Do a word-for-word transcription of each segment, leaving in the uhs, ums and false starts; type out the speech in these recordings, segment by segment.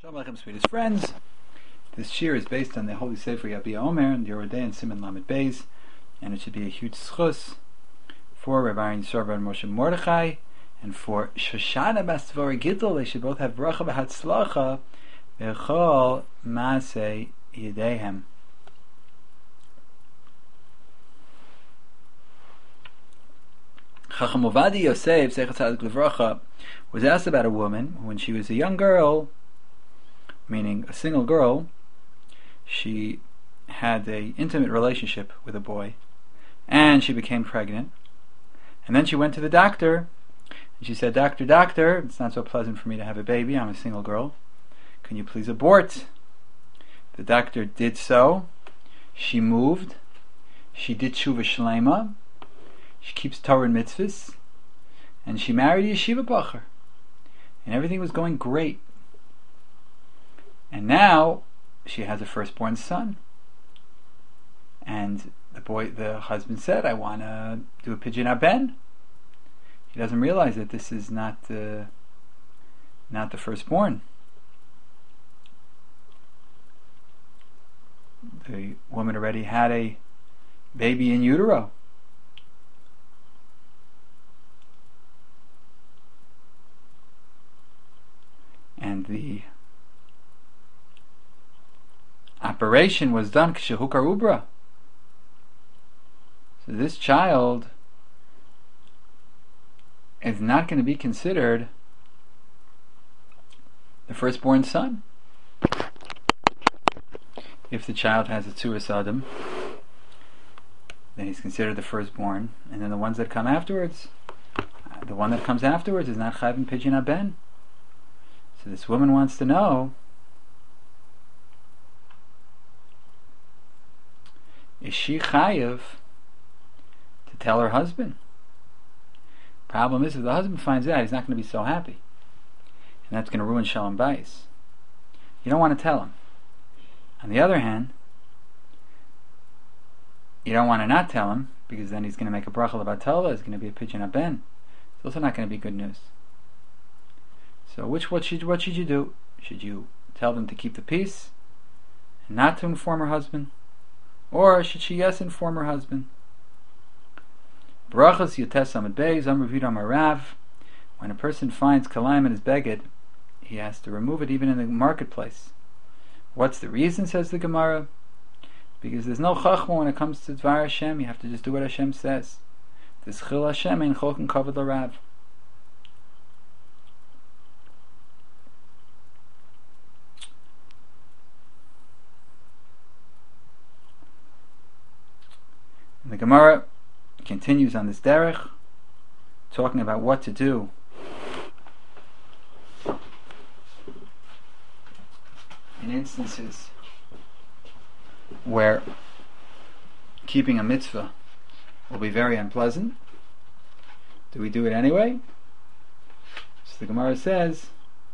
Shalom Aleichem, sweetest friends. This shir is based on the Holy Sefer Yabia Omer and Yoreh De'ah and Siman Lamed Beis, and it should be a huge schus for Rabbi Aaron Yisroel and Moshe Mordechai, and for Shoshana Bas Dvorah Gittel. They should both have bracha v'hatzlacha b'chol maaseh yedeihem. Chacham Ovadia Yosef Zecher Tzadik Levracha was asked about a woman when she was a young girl, meaning a single girl. She had an intimate relationship with a boy, and she became pregnant. And then she went to the doctor, and she said, "Doctor, doctor, it's not so pleasant for me to have a baby. I'm a single girl. Can you please abort?" The doctor did so. She moved. She did tshuva shlema. She keeps Torah and mitzvahs, and she married a yeshiva bacher, and everything was going great. And now she has a firstborn son, and the boy, the husband said, "I want to do a pidyon haben." He doesn't realize that this is not the not the firstborn. The woman already had a baby in utero. And the operation was done k'shehukar ubra. So this child is not going to be considered the firstborn son. If the child has a tzuras adam, then he's considered the firstborn, and then the ones that come afterwards, uh, the one that comes afterwards is not chayv in pidyon haben. So this woman wants to know, is she chayiv to tell her husband? Problem is, if the husband finds out, he's not going to be so happy, and that's going to ruin shalom bayis. You don't want to tell him. On the other hand, you don't want to not tell him, because then he's going to make a bracha levatala. It's going to be a pidyon haben. It's also not going to be good news. So which what should what should you do? Should you tell them to keep the peace and not to inform her husband? Or should she yes inform her husband? Brachas Yotes Amud Beis Amar Rav Yehuda Amar Rav. When a person finds kalayim in his beged, he has to remove it even in the marketplace. What's the reason, says the Gemara? Because there's no chachma when it comes to Dvar Hashem. You have to just do what Hashem says. This chil Hashem ein chok and kavod l'Rav. The Gemara continues on this derech, talking about what to do in instances where keeping a mitzvah will be very unpleasant. Do we do it anyway? So the Gemara says,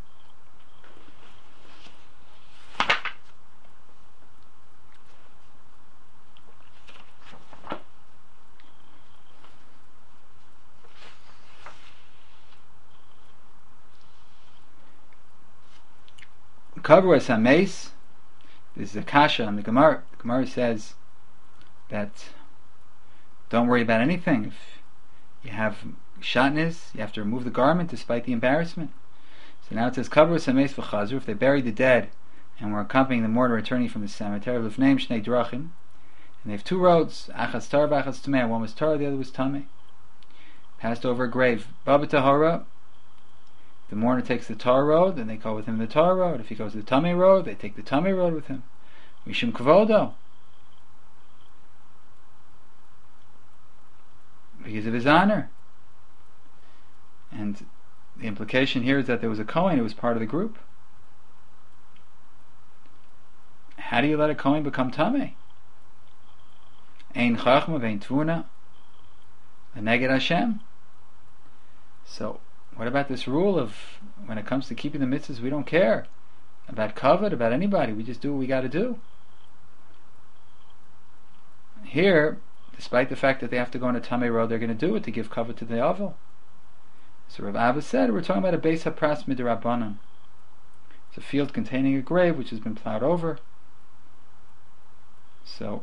Kavras HaMeis. This is a kasha on the Gemara. The Gemara says that don't worry about anything. If you have shatnez, you have to remove the garment despite the embarrassment. So now it says Kavras HaMeis v'chazur. If they bury the dead and were accompanying the mourner returning from the cemetery, l'fneim shnei drachim, and they have two roads, achas tar v'achas tamei. One was tar, the other was tamei. Passed over a grave. Baba tahara. The mourner takes the tar road, then they go with him the tar road. If he goes the tamei road, they take the tamei road with him. Mishum kavodo, because of his honor. And the implication here is that there was a kohen who was part of the group. How do you let a kohen become tamei? Ein chachma vein tvuna, neged Hashem. So what about this rule of when it comes to keeping the mitzvahs, we don't care about kavod, about anybody, we just do what we got to do? Here, despite the fact that they have to go on a tamei road, they're going to do it to give kavod to the avil. So Rav Abba said, we're talking about a beis hapras midrabanan. It's a field containing a grave which has been plowed over. So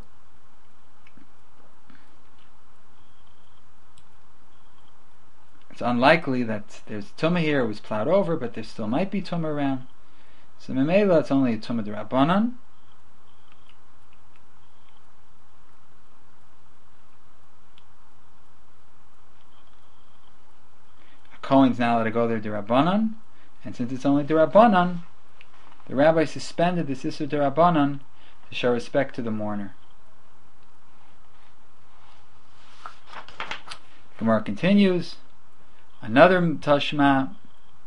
it's unlikely that there's tumah here. It was plowed over, but there still might be tumah around. So memela, it's only a tumah d'Rabbanan. Kohen's now allowed to go there d'Rabbanan, and since it's only d'Rabbanan, the rabbi suspended the Isur d'Rabbanan to show respect to the mourner. Gemara continues, another Tashma,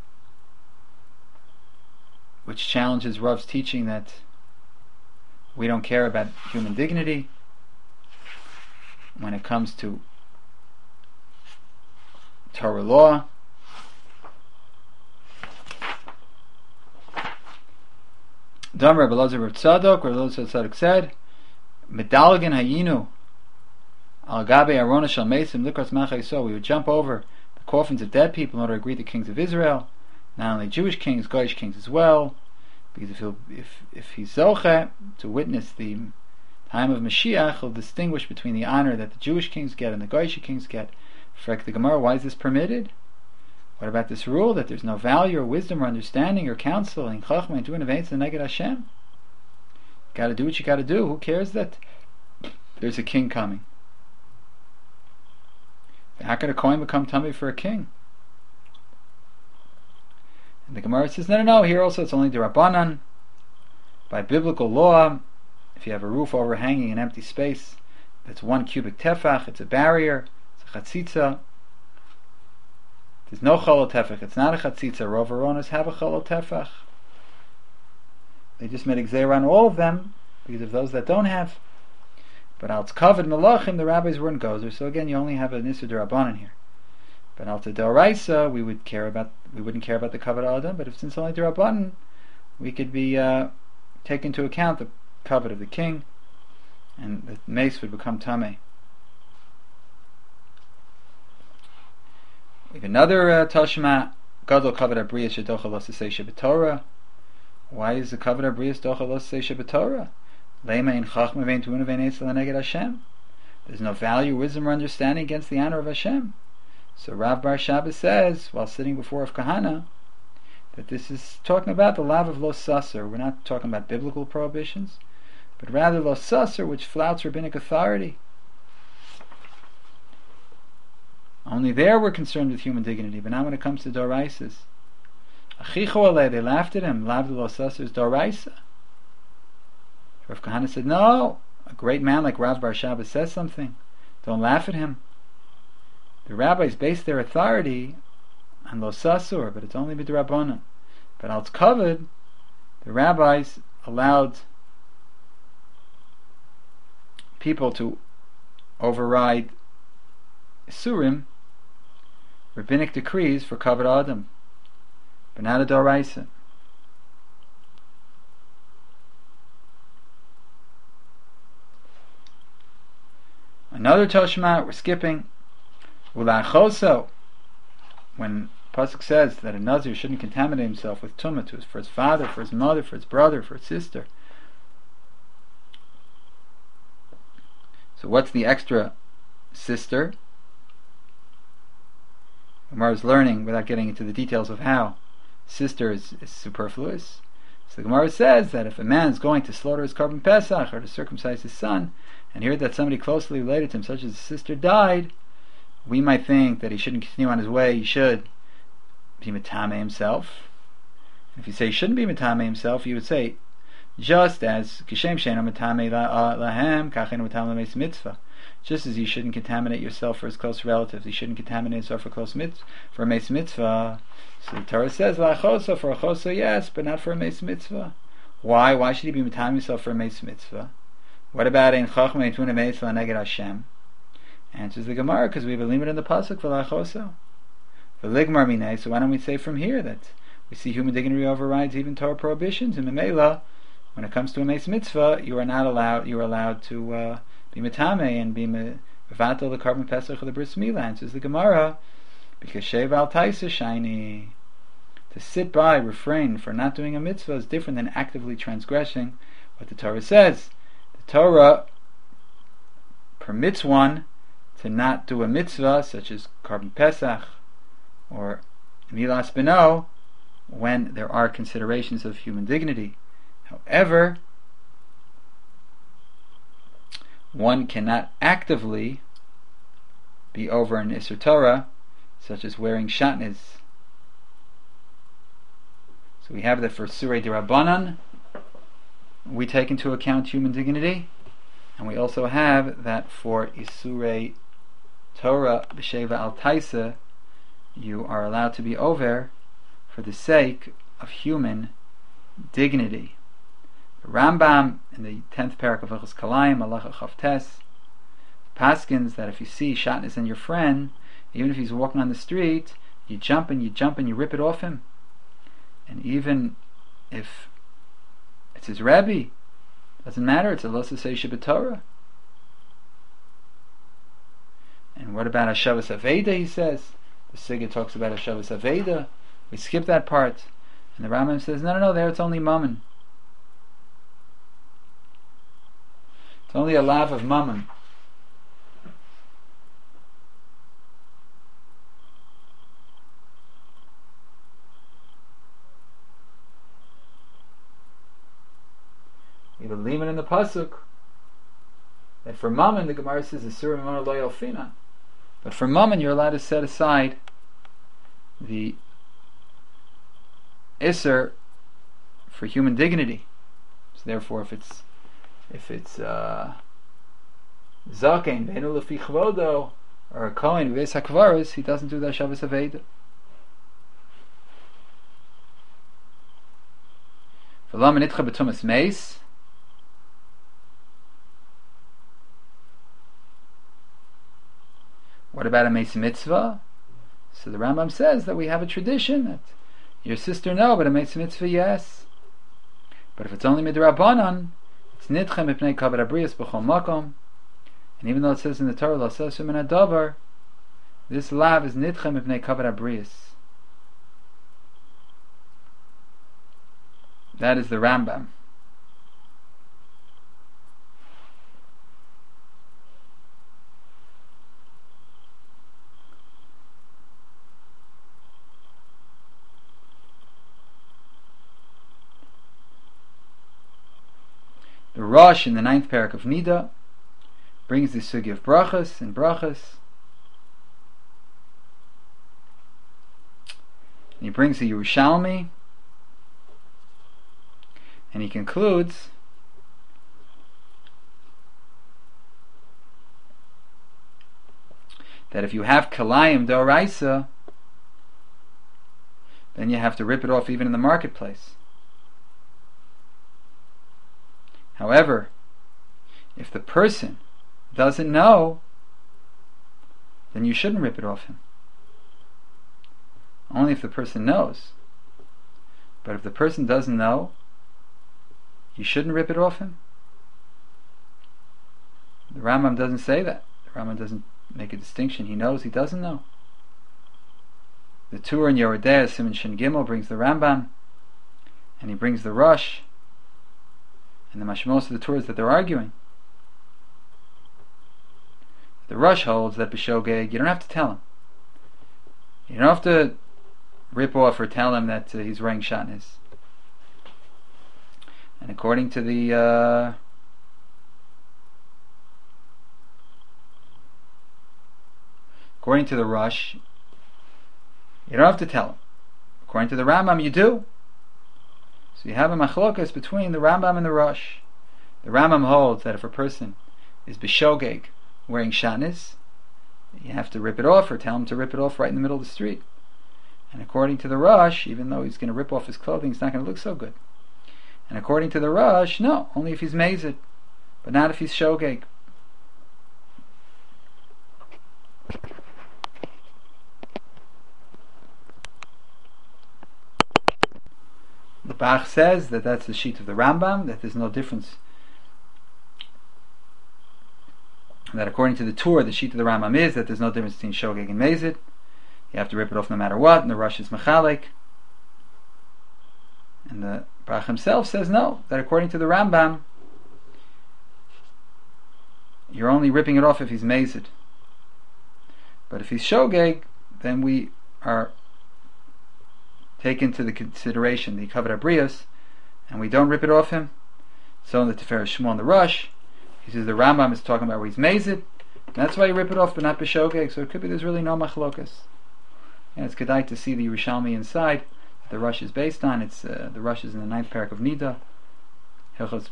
which challenges Rav's teaching that we don't care about human dignity when it comes to Torah law. Dam Rabbi Elazar Rav Tzadok, Rabbi Elazar Tzadok said, Medalgan hayinu al gabe arona shel mesim likras machai. So we would jump over the coffins of dead people in order to greet the kings of Israel, not only Jewish kings, Goyish kings as well, because if he'll, if if he's zoche to witness the time of Mashiach, he'll distinguish between the honor that the Jewish kings get and the Goyish kings get. Frek the Gemara, why is this permitted? What about this rule that there's no value or wisdom or understanding or counsel in Chachma and doing events and neged Hashem? You got to do what you got to do. Who cares that there's a king coming? How could a coin become tummy for a king? And the Gemara says, no, no, no. Here also it's only the Rabbanan. By biblical law, if you have a roof overhanging an empty space that's one cubic tefach, it's a barrier, it's a chatzitza. There's no cholot tefach. It's not a chatzitza. Rov Aronos have a cholot tefach. They just made a gzeira on all of them because of those that don't have. But al tzkavad melachim, the rabbis weren't gozer. So again, you only have an Isur d'Rabbanan here. But al t'doraisa, we would care about. We wouldn't care about the kavod adam. But if since only d'Rabbanan, we could be uh, take into account the kavod of the king, and the mace would become tameh. We have another uh, Tashma, Gadol Kavod Abriya Shedocha Lo Sasei Shebetorah. Why is the Kavod Abriya Shedocha Lo Sasei Shebetorah? Lema in Chachma Vein Tuuna Vein Eitzel Neged Hashem. There's no value, wisdom, or understanding against the honor of Hashem. So Rav Bar Shabbos says, while sitting before of Kahana, that this is talking about the lav of Lo Sasser. We're not talking about biblical prohibitions, but rather Lo Sasser, which flouts rabbinic authority. Only there we're concerned with human dignity, but not when it comes to Doraisas. Achicho aleh, they laughed at him. Lav lo sasser is Doraisa. Rav Kahana said, no, a great man like Rav Bar Shabbos says something. Don't laugh at him. The rabbis base their authority on lo sasur, but it's only b'drabbanan. But al tzkavad, the rabbis allowed people to override Surim, rabbinic decrees for kavod adam, but not a doraisa. Another Toshma, we're skipping. Ulachoso, when Pasuk says that a Nazir shouldn't contaminate himself with tumah for his father, for his mother, for his brother, for his sister. So what's the extra sister? Gemara is learning, without getting into the details of how, sister is, is superfluous. So the Gemara says that if a man is going to slaughter his Korban Pesach or to circumcise his son, and heard that somebody closely related to him, such as his sister, died, we might think that he shouldn't continue on his way. He should be Matame himself. If you say he shouldn't be Matame himself, you would say, just as Kishem Sheno Matame Lahem Kachin Matame Lameis Mitzvah. Just as you shouldn't contaminate yourself for his close relatives, you shouldn't contaminate yourself for close mitzvah, for a meis mitzvah. So the Torah says lachosa, for a chosa, yes, but not for a meis mitzvah. Why? Why should he be matam himself for a meis mitzvah? What about in chachma etuna meis neged Hashem? Answers the Gemara, because we have a limit in the pasuk for lachosa. The ligmar minay. So why don't we say from here that we see human dignity overrides even Torah prohibitions? And memela, when it comes to a meis mitzvah, you are not allowed. You are allowed to. Uh, Be metame and be mevatel the Korban Pesach or the bris milah. Answers the Gemara, because shev al taisa shiny. to sit by, refrain for not doing a mitzvah is different than actively transgressing what the Torah says. The Torah permits one to not do a mitzvah such as Korban Pesach or Milas Beno when there are considerations of human dignity. However, one cannot actively be over an Isser Torah, such as wearing shatnez. So we have that for Surei D'Rabbanan, we take into account human dignity, and we also have that for Isurei Torah B'Sheva Al Taisa, you are allowed to be over for the sake of human dignity. The Rambam in the tenth parak of Hilchos Kalayim, Halacha Chavtes, paskins that if you see shatnez in your friend, even if he's walking on the street, you jump and you jump and you rip it off him. And even if it's his Rebbe, doesn't matter, it's a Lo Sasei Shabbat. And what about Hashavas Aveda, he says? The Sigga talks about Hashavas Aveda. We skip that part. And the Rambam says, no, no, no, there it's only Mammon. It's only a lav of Mammon. You believe it in the pasuk that for Mammon the Gemara says Asur Mimona Lo Yalfina, but for Mammon you're allowed to set aside the Isser for human dignity. So therefore, if it's if it's uh, Zaken Ve'enu Lefi Chvodo or a Kohen V'Beis HaKvaros, he doesn't do that Shabbos Aveda. V'lam Nitcha B'Tumas Meis. What about a Meis Mitzvah? So the Rambam says that we have a tradition that your sister no, but a Meis Mitzvah yes. But if it's only Midrabanan, it's Nidcha Mipnei Kavod Abrius B'chol Makom. And even though it says in the Torah, Lo Sasu Min Adavar, this lav is Nidcha Mipnei Kavod Abrius. That is the Rambam. The Rosh in the ninth parak of Nida brings the sugi of brachas and brachas. And he brings the Yerushalmi, and he concludes that if you have kalayim d'oraisa, then you have to rip it off even in the marketplace. However, if the person doesn't know, then you shouldn't rip it off him. Only if the person knows. But if the person doesn't know, you shouldn't rip it off him. The Rambam doesn't say that. The Rambam doesn't make a distinction. He knows, he doesn't know. The Tur in Yoredea, Simon Shin Gimel, brings the Rambam, and he brings the Rosh, and the mashmos of the Torah is that they're arguing. The Rosh holds that b'shogeg, you don't have to tell him. You don't have to rip off or tell him that uh, he's wearing shatnez. And according to the uh, according to the Rosh, you don't have to tell him. According to the Rambam, you do. So you have a machlokas between the Rambam and the Rosh. The Rambam holds that if a person is b'shogeg wearing shatnez, you have to rip it off or tell him to rip it off right in the middle of the street. And according to the Rosh, even though he's going to rip off his clothing, it's not going to look so good. And according to the Rosh, no, only if he's mazed, but not if he's shogeg. The Bach says that that's the sheet of the Rambam, that there's no difference. That according to the Tur, the sheet of the Rambam is that there's no difference between shogeg and mazed. You have to rip it off no matter what, and the Rosh is mechalik. And the Brach himself says no, that according to the Rambam, you're only ripping it off if he's mazid. But if he's shogeg, then we are taken into the consideration the kavod habrios, and we don't rip it off him. So in the Tiferes Shmuel and the Rush, he says the Rambam is talking about where he's mazid, and that's why you rip it off, but not b'shogeg. So it could be there's really no machlokas. And it's kedai to see the Yerushalmi inside that the Rush is based on. It's uh, the Rush is in the ninth parak of Nida, Hilchos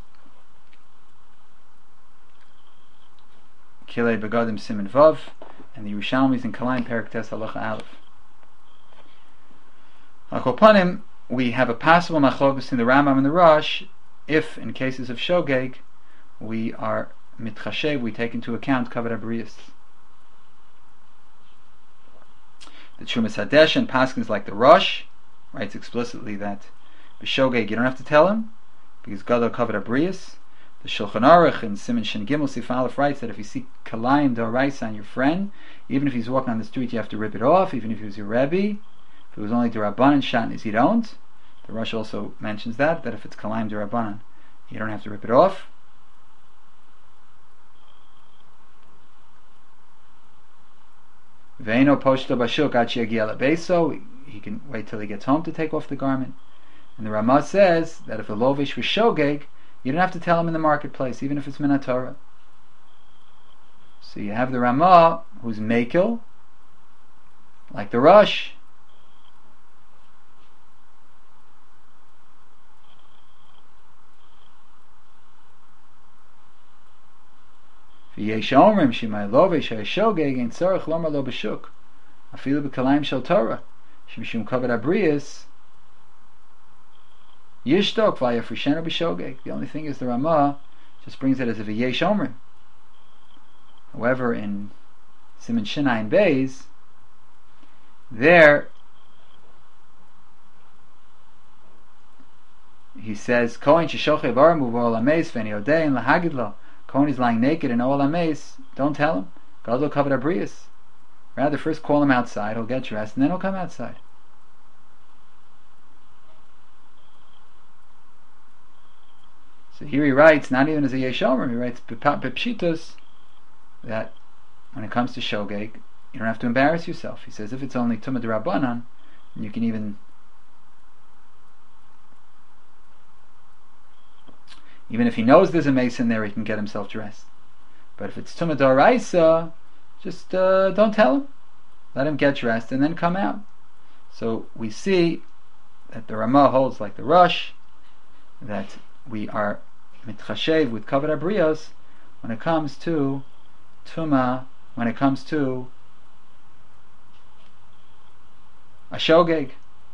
Kilei Begadim Siman Vav, and the Yerushalmi is in Kalayim parak Tes Halacha Aleph. Akopanim, we have a possible machlokas in the Rambam and the Rush if, in cases of shogeg, we are mitchashev, we take into account kavod habrios. The Trumas Hadesh and Paskins like the Rush writes explicitly that b'shogeg you don't have to tell him because gadol kavod habrios. The Shulchan Aruch in Siman Shin Gimel Sif Aleph writes that if you see kalayim d'oraisa on your friend, even if he's walking on the street, you have to rip it off. Even if he was your rebbe, if it was only d'Rabbanan shatnez, you don't. The Rush also mentions that that if it's kalayim d'Rabbanan, you don't have to rip it off. Ve'eno poshto bashuk ad sheyagia lebeso, he can wait till he gets home to take off the garment. And the Ramah says that if a lovish was shogeg, you don't have to tell him in the marketplace, even if it's min haTorah. So you have the Ramah who's mekel, like the Rush. V'yesh omrim shemay lovish ha'shogeg ein tzarich lomar lo b'shuk afilu b'kalayim shel Torah shemishum kavod habrios yishtok v'yafrishenu b'shogeg. The only thing is the Ramah just brings it as a v'yesh omrim. However, in Siman Shinayin Beis, there he says kohen sheshochev aramu v'ol hameis v'eni odein lahagid lo. Kohen is lying naked in Oel HaMeis, don't tell him. Gadol kavod habrios. Rather, first call him outside, he'll get dressed, and then he'll come outside. So here he writes, not even as a Yeshomer, he writes Pepshitos, that when it comes to shogeg, you don't have to embarrass yourself. He says if it's only Tumah d'Rabbanan, you can even Even if he knows there's a mason there, he can get himself dressed. But if it's Tumah d'Oraisa, just uh, don't tell him. Let him get dressed and then come out. So we see that the Ramah holds like the Rush, that we are mitchashev with kavod habrios when it comes to Tumah, when it comes to a shogeg.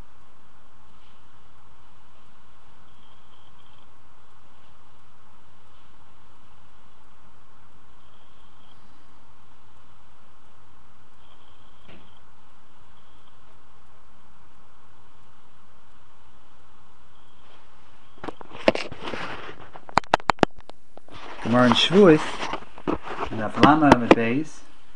Gemara in Shavuos, and Avlama Beis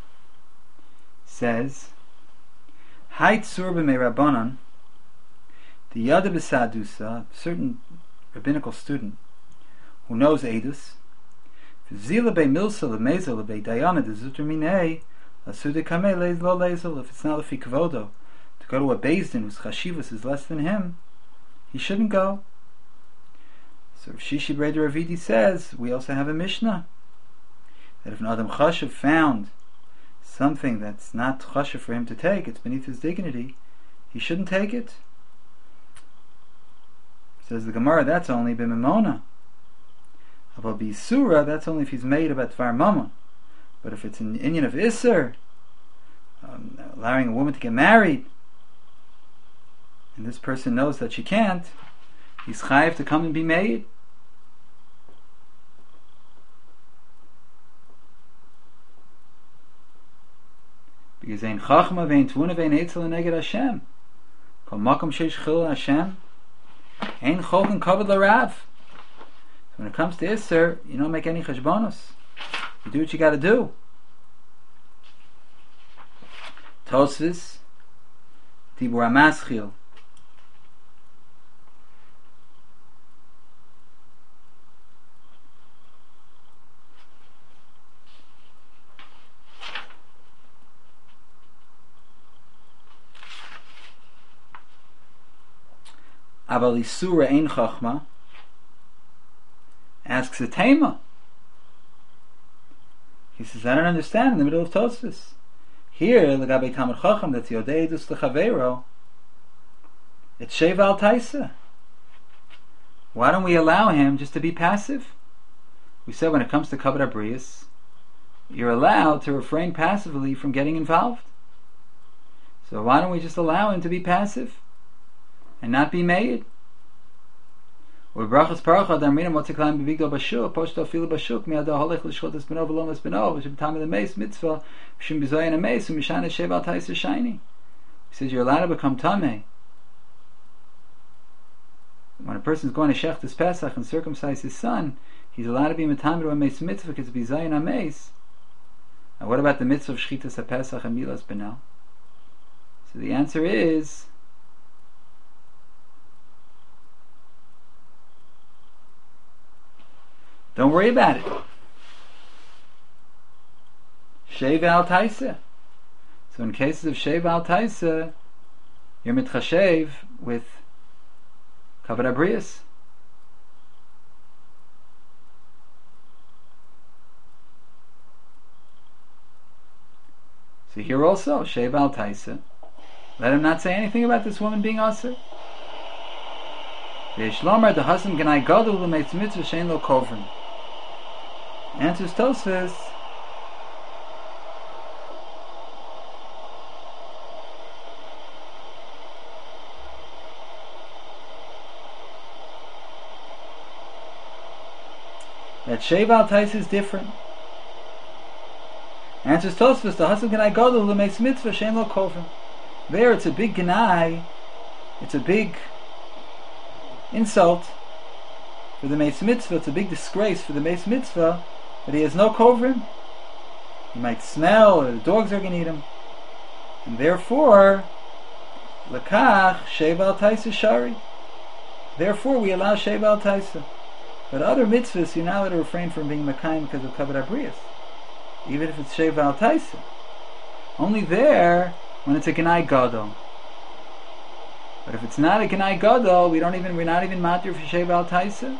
says, "Hay tzur b'mei Rabbanan, the yada b'sadusa, certain rabbinical student who knows Eidus, v'zila bei milsa lemezel bei dayana dezuter minei lasude kamei leiz lo leizel. If it's not lefi kavodo to go to a beis din whose chashivas is less than him, he shouldn't go." So Shishi Breder Ravidi says, we also have a Mishnah, that if an Adam Chashav found something that's not Chashav for him to take, it's beneath his dignity, he shouldn't take it. Says the Gemara, that's only b'mimona. About b'isura, that's only if he's made about Dvar Mammon. But if it's an inyan of Isser, um, allowing a woman to get married, and this person knows that she can't, he's chayiv to come and be made. Because ein chachma vein tvuna vein etzel neged Hashem. Kol makom sheish chil Hashem, ein chokin kavod l'rav. So when it comes to Isser, you don't make any cheshbonos. You do what you got to do. Tosfos, Tibur HaMaschil, Aval Isura Ein Chachma, asks a Tema. He says, I don't understand in the middle of Tosfos. Here, L'gabe Tamid Chacham, that's Yodei Dus L'Chaveiro, it's Sheva Al Taisa. Why don't we allow him just to be passive? We said when it comes to Kavod Abrius, you're allowed to refrain passively from getting involved. So why don't we just allow him to be passive and not be made? Or brachas paracha damrina motzeklayim bebigdol bashuk poshto filu bashuk miado holech l'shchotas beno v'lomas beno v'shem tamid the mace mitzvah v'shem bizoyin a mace v'mishana sheval taisa shiny. He says you're allowed to become tameh when a person is going to shechtas Pesach and circumcise his son. He's allowed to be metamed a mace mitzvah because bizoyin a mace. And what about the mitzvah of shchitas Pesach and milas beno? So the answer is don't worry about it. Sheva al taisa. So in cases of sheva al taisa, you're mitchashev with kavod abrius. So here also, sheva al taisa. Let him not say anything about this woman being aser. Ve'eshlomer the husband ganai gadol l'meitz mitzvah shein lo kovrim. Answers Tosfos. That sheva al taisa is different. Answers Tosfos. The husband ganai gadol l'meitz mitzvah shein lo kovrim. There it's a big ganai, it's a big insult for the Meis Mitzvah, it's a big disgrace for the Meis Mitzvah that he has no kovrim. He might smell, or the dogs are going to eat him. And therefore, Lekach Sheva al Taisa Shari. Therefore we allow Sheva al Taisa. But other mitzvahs you're not allowed to refrain from being Mekayim because of Kavod Abrius. Even if it's Sheva al Taisa. Only there when it's a Ganai Gadol. But if it's not a Ganai Gadol, we don't even, we're not even matir for Sheva al Taisa.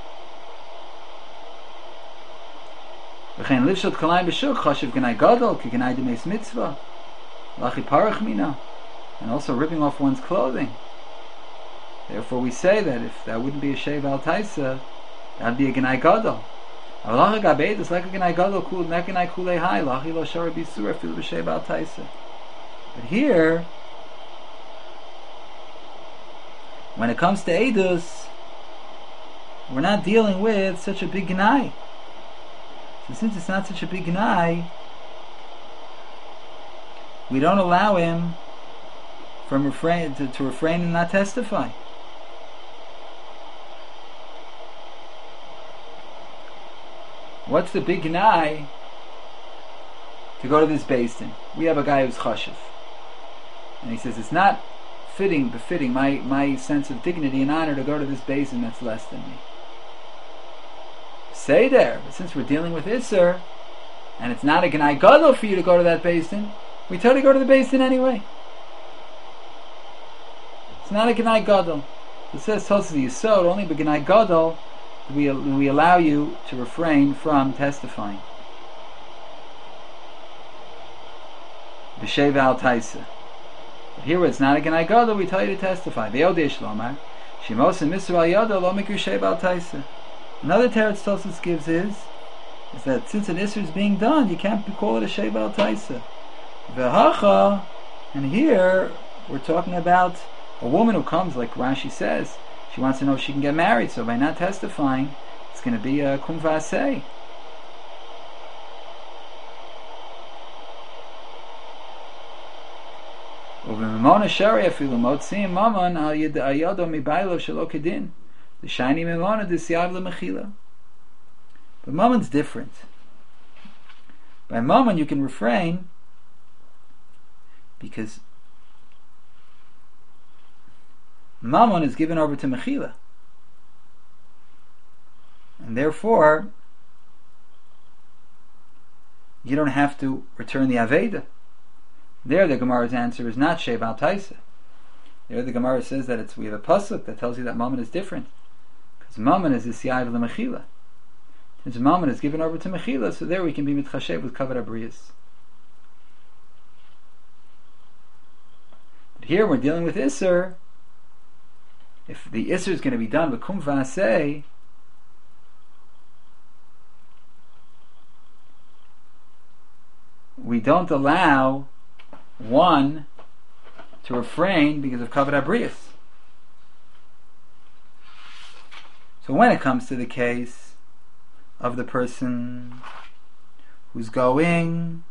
V'chein livshot kalayim b'shuk chashiv Ganai Gadol ki Ganai d'meis mitzvah lachi parach mina, and also ripping off one's clothing. Therefore we say that if that wouldn't be a Sheva al Taisa, that'd be a Ganai Gadol. Avalacha gabed is like a Ganai Gadol kul nek Ganai kulei hai lachi lo shara b'sura fil b'Sheva al Taisa. But here, when it comes to Eidus, we're not dealing with such a big Gnai. So since it's not such a big Gnai, we don't allow him from refrain to, to refrain and not testify. What's the big Gnai to go to this basin? We have a guy who's chashiv. And he says, it's not fitting, befitting my, my sense of dignity and honor to go to this basin that's less than me. Say there, but since we're dealing with Isser, and it's not a Ganai Gadol for you to go to that basin, we tell you to go to the basin anyway. It's not a Ganai Gadol. It says Tosfos Yisod, only by Ganai Gadol we, we allow you to refrain from testifying. B'Sheva al Taisa. But here it's not a Ganai Gadol, we tell you to testify. Ve'odei Shlomar, Shemos and Misra al Yado lo mikru Sheva al Taisa. Another teretz Tosfos gives is, is that since an Isser is being done, you can't call it a Sheva al Taisa. Ve'hacha, and here we're talking about a woman who comes, like Rashi says, she wants to know if she can get married, so by not testifying, it's going to be a kum v'aseh. The shiny memona disyav lemechila. But mammon's different. By mammon you can refrain because mammon is given over to mechila, and therefore you don't have to return the aveda. There the Gemara's answer is not Sheva al Taisa. There the Gemara says that it's we have a pasuk that tells you that mammon is different, because mammon is the siyai of the mechila. Since mammon is given over to mechila, so there we can be mitchashev with kavod abrius. But here we're dealing with iser. If the iser is going to be done with kum v'aseh, we don't allow one to refrain because of kavod abrius. So when it comes to the case of the person who's going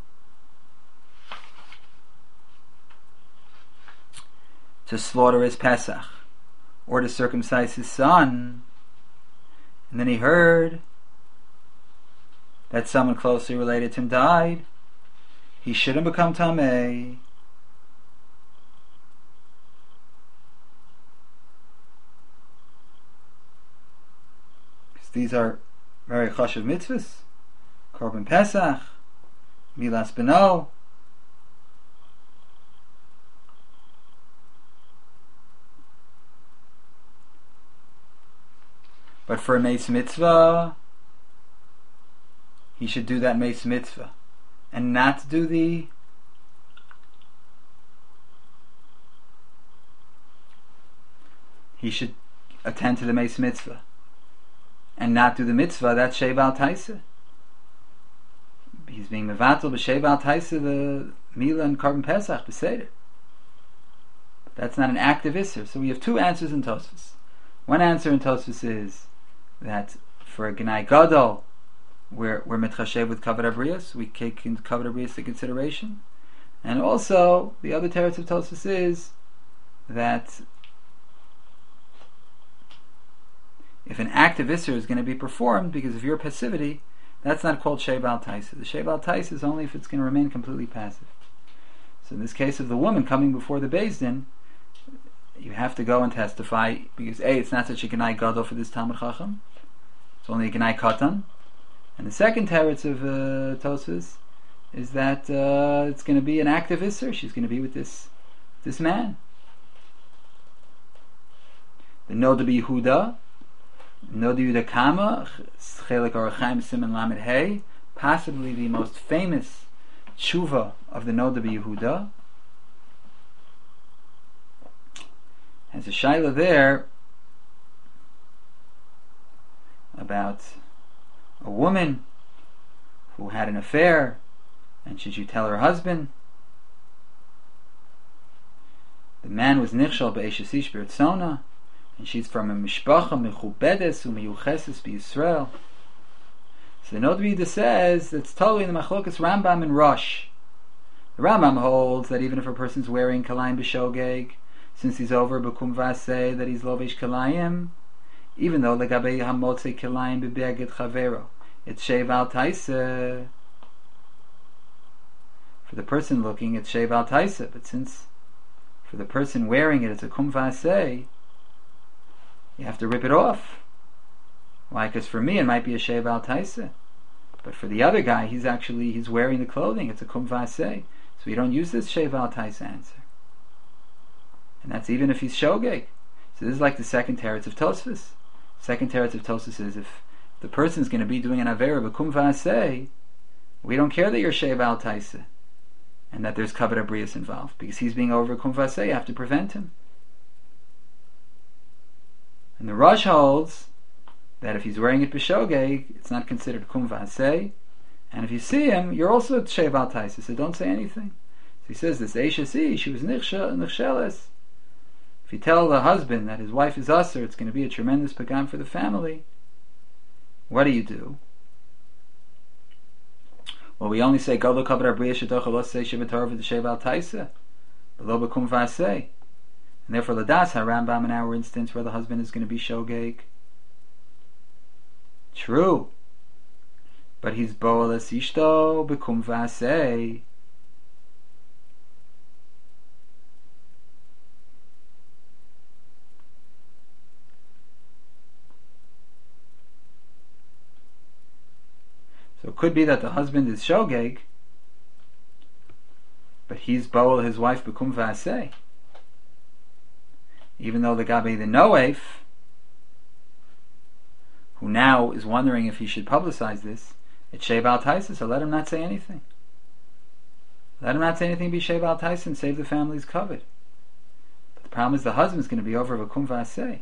to slaughter his Pesach or to circumcise his son, and then he heard that someone closely related to him died, he shouldn't become tamei. Because these are very chashuv mitzvahs: korban Pesach, milas beno. But for a meis mitzvah, he should do that meis mitzvah and not do the he should attend to the meis mitzvah and not do the mitzvah. That's sheva al taisa. He's being mevatel b'sheva al taisa the mila and korban Pesach b'seder. That's not an active isser. So we have two answers in Tosfos. One answer in Tosfos is that for a Gnai Gadol, we're, we're mitchashev with kavod abrius, we take in kavod abrius into consideration. And also, the other teretz of Tosfos is that if an active isser is going to be performed because of your passivity, that's not called sheva al taisa. The sheva al taisa is only if it's going to remain completely passive. So in this case of the woman coming before the Beis Din, you have to go and testify because A, it's not such a Gnai Gadol for this Talmud Chacham. It's only a Gnai Katan. And the second teretz of uh, Tosfos is that uh, it's going to be an active isser. She's going to be with this this man. The Noda B'Yehuda, Noda Yehuda Kama, Chelik Orachaim Siman Lamed Hey, possibly the most famous tshuva of the Noda B'Yehuda, has a shaila there about a woman who had an affair, and should she tell her husband? The man was nichshal be'eshes ish b'ritzona, and she's from a mishpacha mechubedes u'miyucheses b'Yisrael. So the Noda B'Yehuda says that's totally in the machlokas Rambam and Rosh. The Rambam holds that even if a person's wearing kalayim b'shogeg, since he's over b'kum v'aseh, that he's lovish kalayim, even though legabei hamotze kalayim b'beged chavero, it's sheva al taisa. For the person looking, it's sheva al taisa, but since for the person wearing it, it's a kum v'aseh, you have to rip it off. Why? Because for me, it might be a sheva al taisa, but for the other guy, he's actually he's wearing the clothing. It's a kum v'aseh, so we don't use this sheva al taisa answer. And that's even if he's shogeg. So this is like the second teretz of Tosfos. Second teretz of Tosfos is if the person's going to be doing an avera b'kum v'aseh, we don't care that you're sheva al taisa and that there's kavod abrius involved, because he's being over b'kum v'aseh. You have to prevent him. And the Rosh holds that if he's wearing it b'shogeg, it's not considered kum v'aseh, and if you see him, you're also sheva al taisa. So don't say anything. So he says this Eishes Ish, she was nichsheles. If you tell the husband that his wife is usher, it's going to be a tremendous pagam for the family. What do you do? Well, we only say Gadol kavod abrius shedocha lo say shevatar v'sheva al taisa, below b'kum v'aseh. And therefore, Ladas HaRambam in our instance, where the husband is going to be shogeg. True. But he's bo'alas ishto b'kum v'aseh. So it could be that the husband is shogeg, but he's bo'al his wife b'kum v'aseh. even though the Gabi the Noef, who now is wondering if he should publicize this, it's Sheva al Taisa, so let him not say anything. Let him not say anything, be Sheva al Taisa, and save the family's covet. But the problem is the husband is going to be over Vakum V'aseh.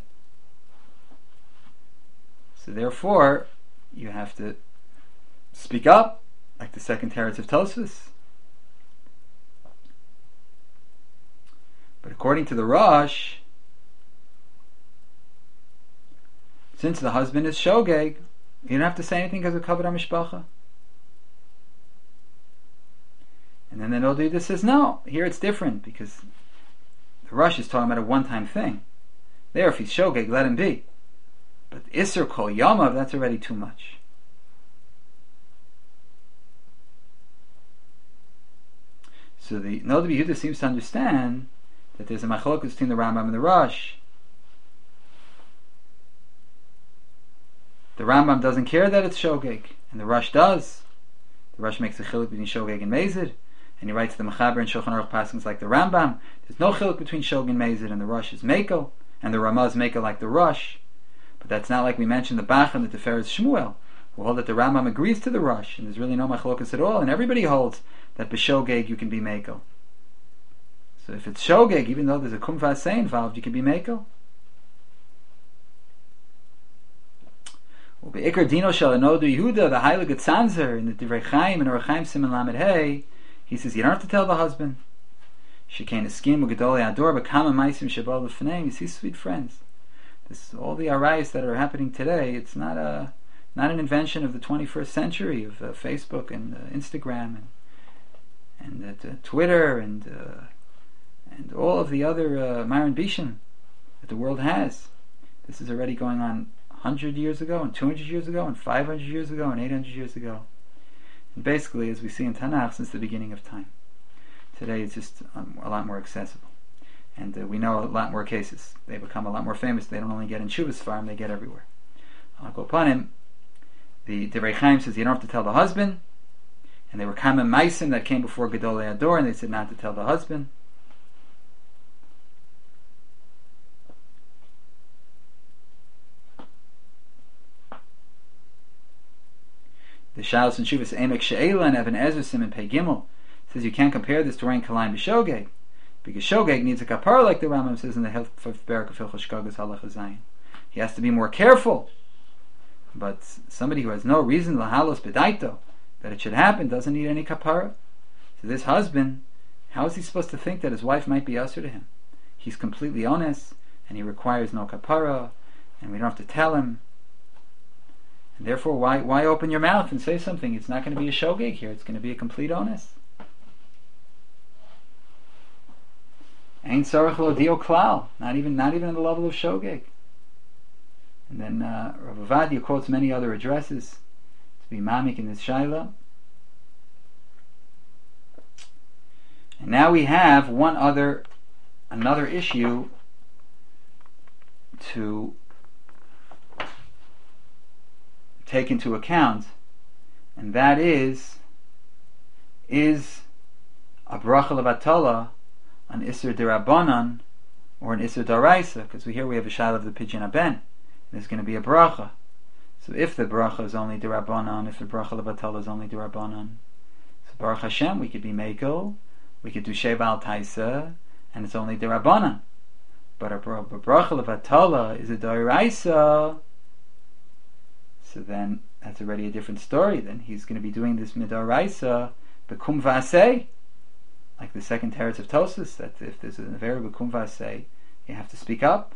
So therefore, you have to speak up, like the second teretz of Tosfos. But according to the Rosh, since the husband is shogeg, you don't have to say anything because of kavod hamishpacha. And then the Nodida says, no, here it's different, because the Rosh is talking about a one-time thing. There, if he's shogeg, let him be. But Isser Kol Yamav, that's already too much. So the Nodida Yehuda seems to understand that there's a machlokus between the Rambam and the Rosh. The Rambam doesn't care that it's shogeg, and the Rosh does. The Rosh makes a chiluk between shogeg and mezid, and he writes the Mechaber and Shulchan Aruch Paskins like the Rambam. There's no chiluk between shogeg and mezid, and the Rosh is meko, and the Ramah is meko like the Rosh. But that's not like we mentioned the Bach and the Tiferes Shmuel, who hold that the Rambam agrees to the Rosh, and there's really no machlokus at all, and everybody holds that b'shogeg you can be meko. So if it's shogeg, even though there's a kum v'aseh involved, you can be meko. Well, Be'ikar Dino Shel Nodu Yehuda, the Heilige Tzanzer, in the Divrei Chaim and Orach Chaim Siman Lamed Hey, he says you don't have to tell the husband. Shekain Eskim U'Gedolei Ador B'Kama Maisim Shabal L'Fnei. You see, sweet friends, this all the arayos that are happening today. It's not a not an invention of the twenty-first century of uh, Facebook and uh, Instagram and and uh, Twitter and uh, and all of the other uh, Myron Bishan that the world has. This is already going on one hundred years ago, and two hundred years ago, and five hundred years ago, and eight hundred years ago. And basically, as we see in Tanakh, since the beginning of time. Today it's just um, a lot more accessible. And uh, we know a lot more cases. They become a lot more famous. They don't only get in Shuvas Farm, they get everywhere. I'll go upon him. The Divrei Chaim says you don't have to tell the husband. And they were Kama Maisim that came before Gedolei Ador, and they said not to tell the husband. The Shalos and Shuvas Emek She'ela and Evan Ezra Simon Pei Gimel says you can't compare this to Rein Kalayim B'Shogeg, because Shogeg needs a kapara, like the Rambam says in the fifth Barak of Hilchos Shkagas Halacha Zayin. He has to be more careful. But somebody who has no reason lahalos b'daito that it should happen doesn't need any kapara. So this husband, how is he supposed to think that his wife might be usher to him? He's completely honest, and he requires no kapara, and we don't have to tell him. And therefore, why why open your mouth and say something? It's not going to be a shogeg here. It's going to be a complete honest. Ain't sarach lo dio klal. Not even not even on the level of shogeg. And then uh, Rav Ovadia quotes many other addresses to be mamik in this shaila. And now we have one other another issue to take into account, and that is is a bracha levatala an Isser Derabanan or an Isser Daraisa, because we hear we have a shayla of the Pidyon Aben. There's going to be a bracha. So if the bracha is only Derabanan, if the bracha levatala is only Derabanan, so Baruch Hashem, we could be Mekel, we could do Sheva al Taisa, and it's only Derabanan. But a bracha levatala is a Daraisa, so then that's already a different story. Then he's going to be doing this midaraisa bekum v'aseh, like the second teretz of Tosfos, that if there's an avera bekum v'aseh, you have to speak up.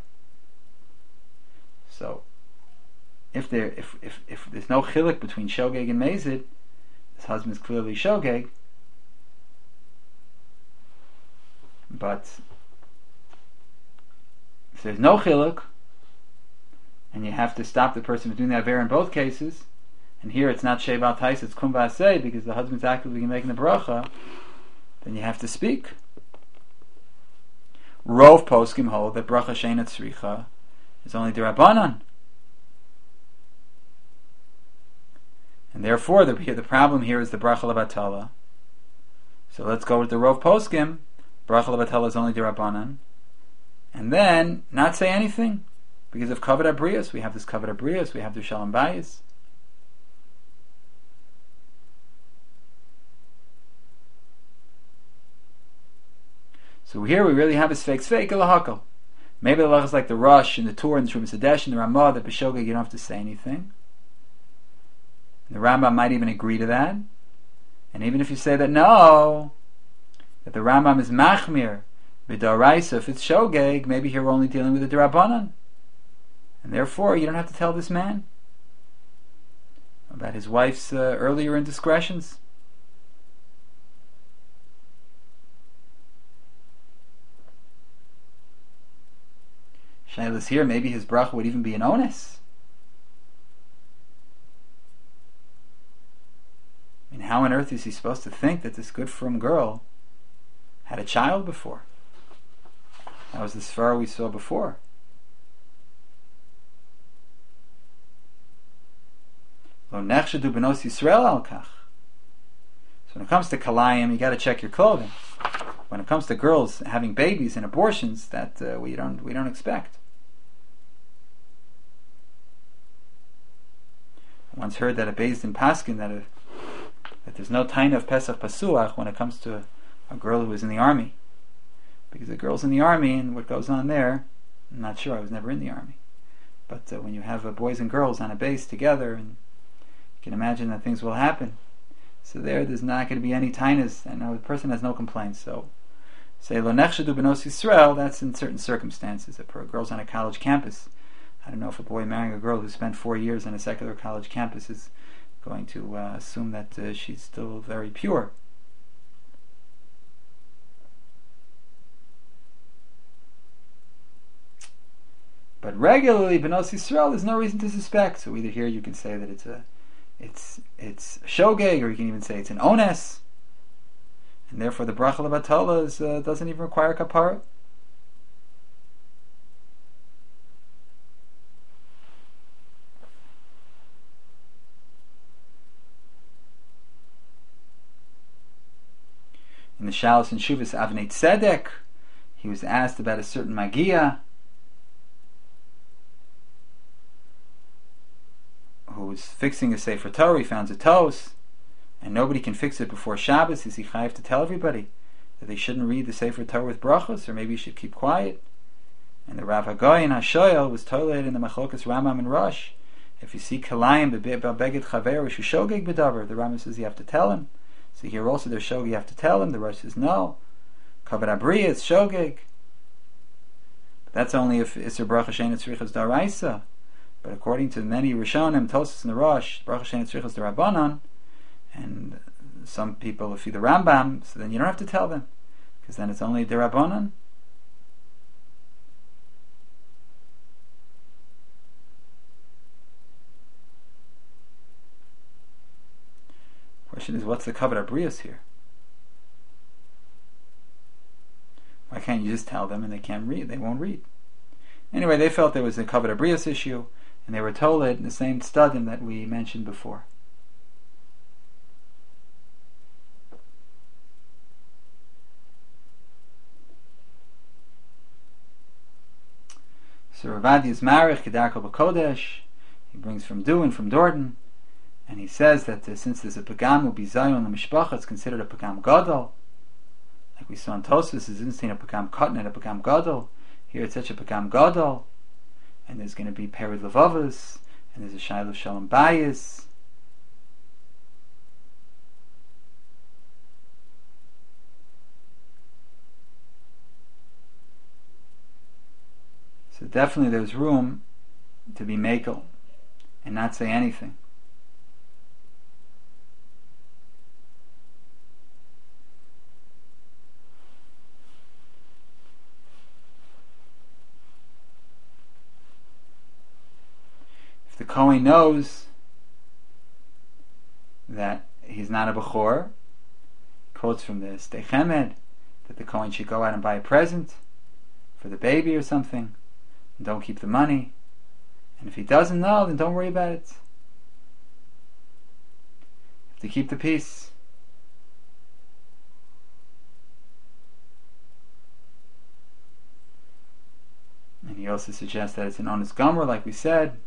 So if there if if, if there's no chiluk between shogeg and mezid, this husband is clearly shogeg. But if there's no chiluk, and you have to stop the person from doing the avera in both cases, and here it's not sheva al taisa, it's kum v'aseh, because the husband's actively making the bracha, then you have to speak. Rov poskim hold that bracha sheina tzricha is only derabanan, and therefore the the problem here is the bracha levatala. So let's go with the Rov poskim. Bracha levatala is only derabanan, and then not say anything because of kavod habrios. We have this kavod habrios. We have the shalom bayis. So here we really have a sfeik sfeik elahakal. Maybe the halach is like the Rush and the Tur and the Trumas Hadesh and the Ramah, that b'shogeg you don't have to say anything. The Rambam might even agree to that. And even if you say that no, that the Rambam is machmir b'daraisa, if it's shogeg, maybe here we're only dealing with the Darabanan, and therefore you don't have to tell this man about his wife's uh, earlier indiscretions. Shailas here, maybe his bracha would even be an onus. I mean, how on earth is he supposed to think that this good from girl had a child before? That was the svara we saw before. Lo nechshadu benos Yisrael al kach. So when it comes to kalayim, you got to check your clothing. When it comes to girls having babies and abortions, that uh, we don't we don't expect. I once heard that a Beis Din paskin that a, that there's no taina of Pesach Pasuach when it comes to a, a girl who is in the army, because the girl's in the army and what goes on there, I'm not sure. I was never in the army, but uh, when you have uh, boys and girls on a base together, and you can imagine that things will happen. So there, there's not going to be any tainas, and the person has no complaints. So, say lo nechshadu benos Yisrael, that's in certain circumstances. If a girl's on a college campus, I don't know if a boy marrying a girl who spent four years on a secular college campus is going to uh, assume that uh, she's still very pure. But regularly, benos Yisrael, there's no reason to suspect. So either here you can say that it's a It's it's shogeg, or you can even say it's an ones, and therefore the bracha lebatala is uh, doesn't even require kapara. In the Shalos and Shuvas Avnei Tzedek, he was asked about a certain magia who's fixing a Sefer Torah. He found a toes, and nobody can fix it before Shabbos. Is he chayav to tell everybody that they shouldn't read the Sefer Torah with brachos, or maybe you should keep quiet? And the Rav Hagoyin Hashoyel was told in the Machlokas Rambam and Rosh, if you see kalayim beged chaver shogeg bedavar, the Rambam says you have to tell him. So here also there's shogeg, you have to tell him. The Rosh says no. Kavod habriya, it's shogeg. But that's only if Isser bracha shein tzrichas daraisa. But according to many Rishonim, Tosas and the Rosh, bracha shein tzrichas darabanan, and some people, if you the Rambam, so then you don't have to tell them, because then it's only darabanan. Question is, what's the kavod habrios here? Why can't you just tell them and they can't read? They won't read. Anyway, they felt there was a kavod habrios issue, and they were told it in the same studim that we mentioned before. So Ravadi is marich kedarko b'kodesh. He brings from Du and from Dorton. And he says that uh, since there's a pagam will be zayon the mishpacha, it's considered a pagam gadol. Like we saw in Tosfos, it's instant a pagam katan and a pagam gadol. Here it's such a pagam gadol, and there's going to be perid levavos, and there's a shayla of shalom bayis. So definitely there's room to be makel and not say anything. If the Kohen knows that he's not a Bechor, quotes from the Sdei Chemed, that the Kohen should go out and buy a present for the baby or something, and don't keep the money. And if he doesn't know, then don't worry about it. You have to keep the peace. he also suggests that it's an honest gomer, like we said.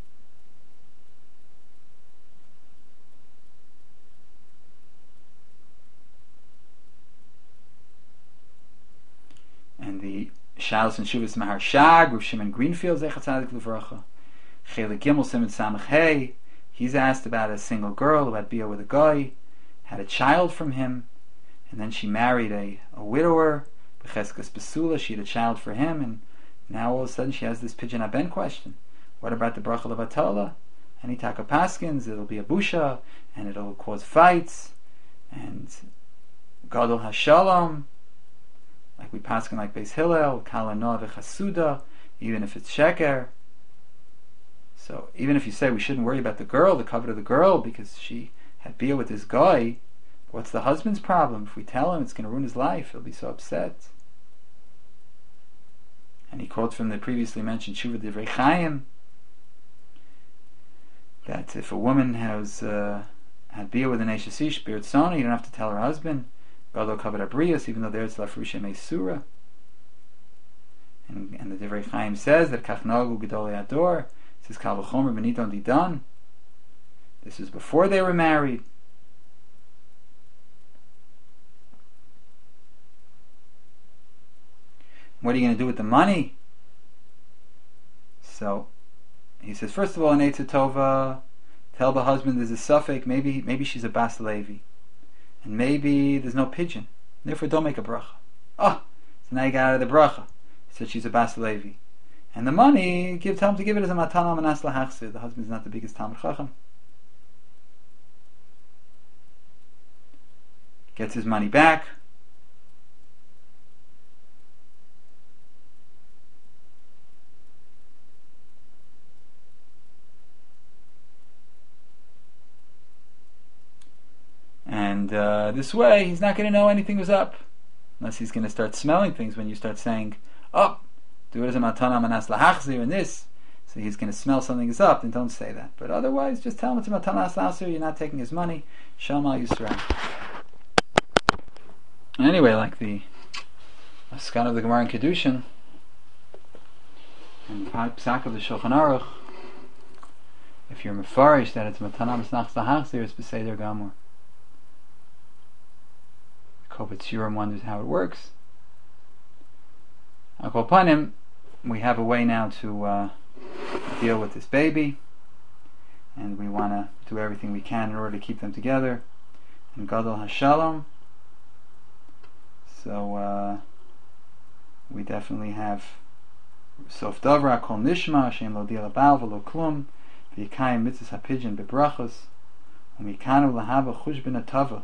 And the Shalos and Shuvas Mahar Shag, Rav Shimon Greenfield, Zecher Tzadik L'Vracha. Chelik Gimel Simon Samach Hey. He's asked about a single girl who had bia with a guy, had a child from him, and then she married a, a widower, Becheskas Besula, she had a child for him, and now all of a sudden she has this Pidyon Haben question. What about the Bracha Levatala? Any Taka Paskins, it'll be a busha, and it'll cause fights, and Gadol HaShalom, like we paskin like Beis Hillel, Kala Noah V'Chasuda, even if it's Sheker. So even if you say we shouldn't worry about the girl, the covet of the girl, because she had bia with this guy, what's the husband's problem? If we tell him it's going to ruin his life, he'll be so upset. And he quotes from the previously mentioned Shuvah Divrei Chaim that if a woman has uh, had bia with an Eishes Ish, Birtzona, you don't have to tell her husband. Gadol Kavod Abrius, even though there's Lafrusha Meisura. And, and the Divrei Chaim says that Kachnagu Gedolei Ador. This is Kal V'chomer Benidon Didan. This is before they were married. What are you going to do with the money? So he says, first of all, in Eitzah Tova, tell the husband there's a suffix. Maybe maybe she's a Bas Levi, and maybe there's no pigeon. Therefore, don't make a bracha. Oh, so now you got out of the bracha. He said she's a Bas Levi. And the money, give tell him to give it as a matana manas lahachzir. The husband's not the biggest Talmud Chacham. Gets his money back. And uh, this way, he's not going to know anything was up, unless he's going to start smelling things when you start saying, "Oh, do it as a matana manas lahachzir," and this. So he's going to smell something is up, then don't say that. But otherwise, just tell him it's a matana manas lahachzir. You're not taking his money. Shalom al Yisrael. Anyway, like the Askan of the Gemara in Kedushin and the Psak of the Shulchan Aruch, if you're mefarish that it's matana manas lahachzir, it's b'seder gamur. Kovetz Shurim wonders how it works. Upon him, we have a way now to uh, deal with this baby, and we want to do everything we can in order to keep them together. And Gadol HaShalom. So uh, we definitely have Sof Davra Kol Nishma Shem Lo Dia Labal V'Lo Klum V'Yikayim Mitzvahs HaPidyon Bebrachos U'Mikanu Lahava Chushbin Atava.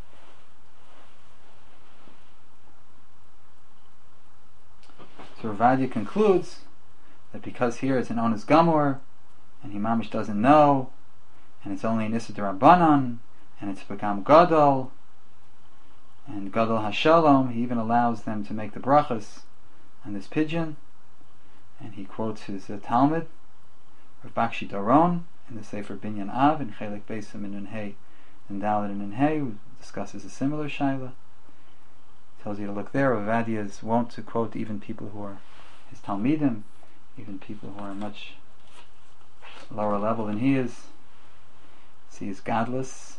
So Ravadia concludes that because here it's an Ones Gamor, and he mamish doesn't know, and it's only an Issa D'Rabbanan, and it's Begam Gadol, and Gadol HaShalom, he even allows them to make the brachas on this pigeon, and he quotes his uh, Talmud, Rav Bakshi Doron, in the Sefer Binyan Av, in Chelik Beisim and Nunhei, and Dalet and Nunhei, who discusses a similar shaila. Tells you to look there. Ravadia is wont to quote even people who are his Talmidim, even people who are much lower level than he is. See, he's godless.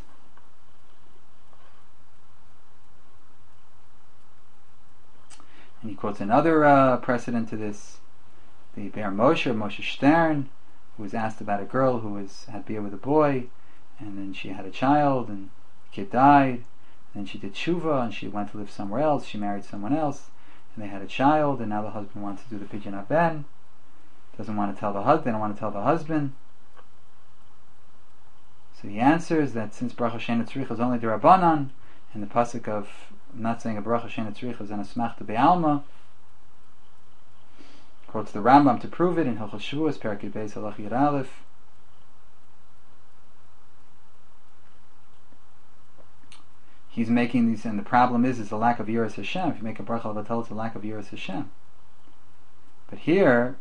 And he quotes another uh, precedent to this, the Be'er Moshe, Moshe Stern, who was asked about a girl who was had bia with a boy, and then she had a child, and the kid died. Then she did tshuva, and she went to live somewhere else. She married someone else, and they had a child, and now the husband wants to do the Pidyon Haben. Doesn't want to tell the husband, don't want to tell the husband. So he answers that since Bracha Sheina Tzricha is only the Rabbanan, and the pasuk of not saying a Bracha Sheina Tzricha is an Asmachta Be'alma, quotes the Rambam to prove it in Hilchos Shavuos, Perek Yud Beis Halach Yud Aleph. He's making these, and the problem is, is the lack of Yiras Hashem. If you make a bracha levatel, it's a lack of Yiras Hashem. But here,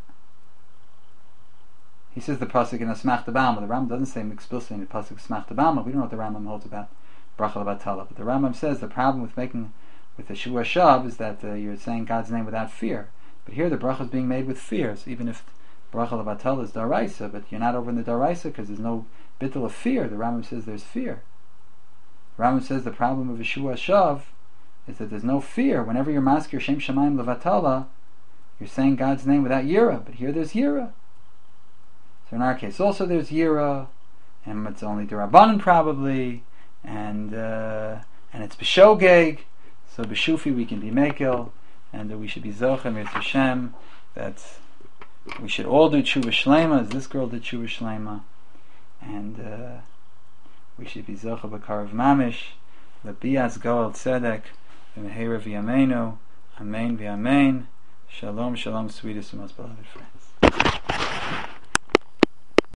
he says the pasuk in Asmachta B'alma. The Rambam doesn't say explicitly in the pasuk Asmachta B'alma. We don't know what the Rambam holds about bracha levatel. But the Rambam says the problem with making with the Shua Shav is that uh, you're saying God's name without fear. But here the bracha is being made with fear. So even if bracha levatel is daraisa, but you're not over in the daraisa because there's no bittul of fear. The Rambam says there's fear. The Rambam says the problem of Yeshua Shav is that there's no fear. Whenever you're maskir Shem Shamayim levatala, you're saying God's name without yira. But here there's yira. So in our case also there's yira, and it's only derabanan probably, and uh, and it's b'shogeg. So b'shufi we can be mekel, and uh, we should be zocha mir Hashem that we should all do tshuva shlema as this girl did tshuva shlema, and uh, we should be zocha b'karav mamish lebias goel tzedek v'mehera v'yameinu amen v'amen. Shalom, shalom, sweetest and most beloved friend.